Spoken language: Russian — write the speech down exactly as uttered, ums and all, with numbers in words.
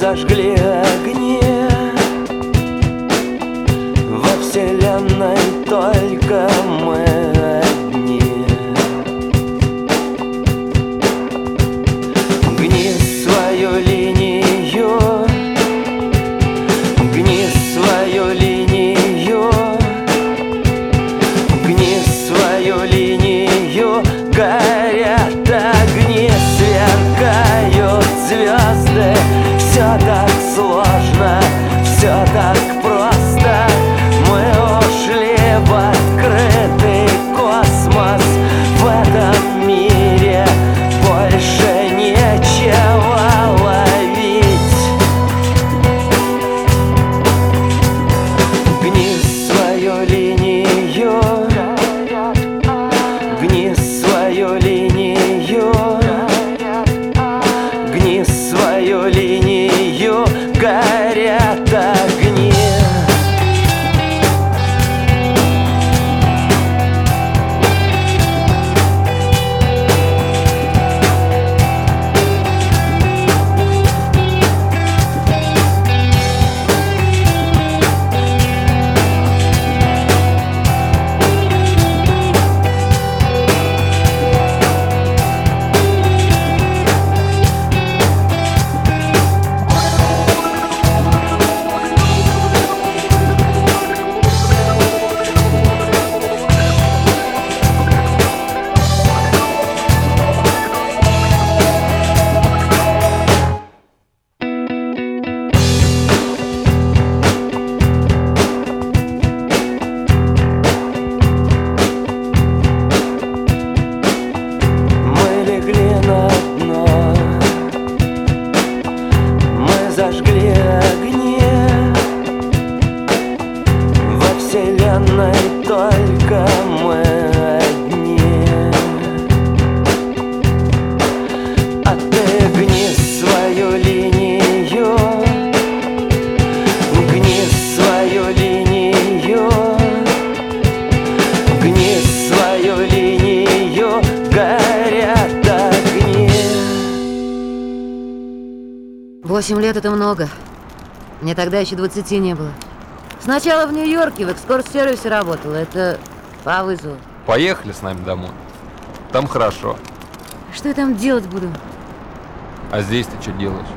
зажгли огни. Во вселенной только мы одни. Гни свою линию, гни свою линию, гни свою линию. Горят огни, сверкают звезды. Все так сложно, все так просто. Мы ушли в открытый космос. В этом мире больше нечего ловить. Гни свою линию, гни свою линию, гни свою линию. Горят огни. Зажгли огни. Во вселенной только мы одни. А ты гни свою линию, гни свою линию, гни свою линию. Горят огни. Восемь лет — это много. Мне тогда еще двадцати не было. Сначала в Нью-Йорке в экскорс-сервисе работала. Это по вызову. Поехали с нами домой. Там хорошо. Что я там делать буду? А здесь ты что делаешь?